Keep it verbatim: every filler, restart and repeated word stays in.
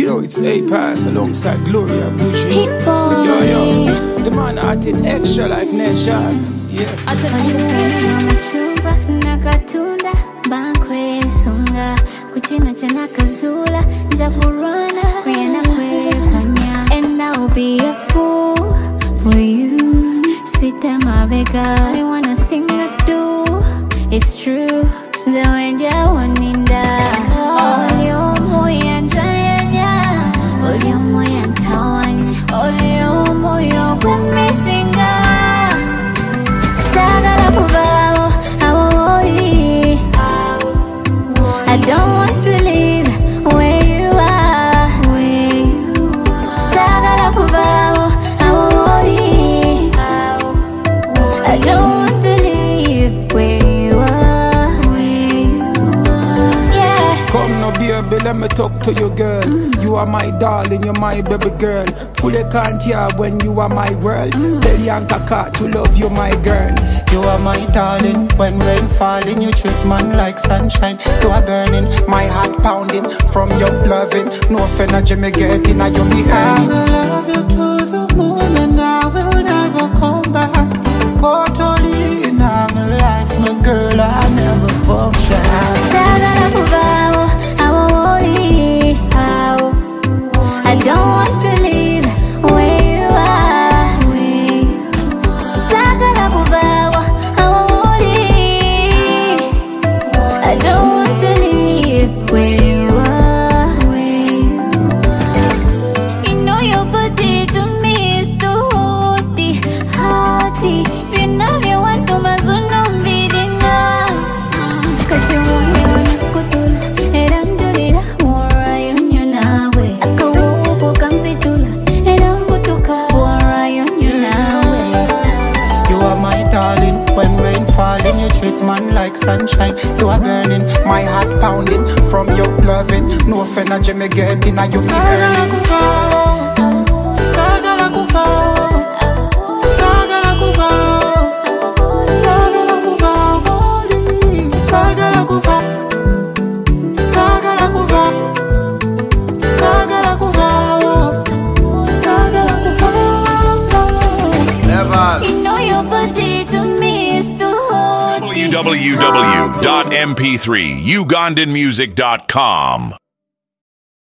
You know it's A-Pass alongside Gloria Bougie. Hit boy. Yo, yo, the man acting extra like Nation. Yeah. Machupa nakatunda bankwe sunga kuchino chena kazula njakurana kuyena kwe kwanya. And I'll be a fool for you. Sita mabeka I wanna sing a do. It's true. Zawenja waninda Olyo moya njayanya Olyo moya ntawanya Olyo moya kwemisinga Sagala kubawo awori I don't want to live where you are Sagala kubawo awori I don't want to live where you are. Come no baby, let me talk to you, girl. Mm. You are my darling, you're my baby girl. Fully can't hear when you are my world. Mm. Tell Yanka Cat to love you, my girl. You are my darling. When rain falling, you treat man like sunshine. You are burning, my heart pounding from your loving. No energy me getting, I you me earning. I will love you to the moon and I will never come back. Totally in my life, my girl, I never function. Sagala kubawo awori I don't want to live where you are. Sagala kubawo awori I don't want to live where you are. You know your body to me is too hotty, hotty. You know you want to mazuno mbidinga Kajimu yoni kutula Eramdurira Wara yunyo nawe Akawu kamsitula Erambutuka Wara yunyo nawe. You are my darling. When rain falling, you treat man like sunshine. You are burning, my heart pounding from your loving. No energy me getting, I you me earning. Sagala kubawo Sagala kubawo Sagala kubawo Sagala kubawo Sagala kubawo Sagala kubawo Sagala kubawo Level. You know your body to me is too hot. w w w dot m p three ugandan music dot com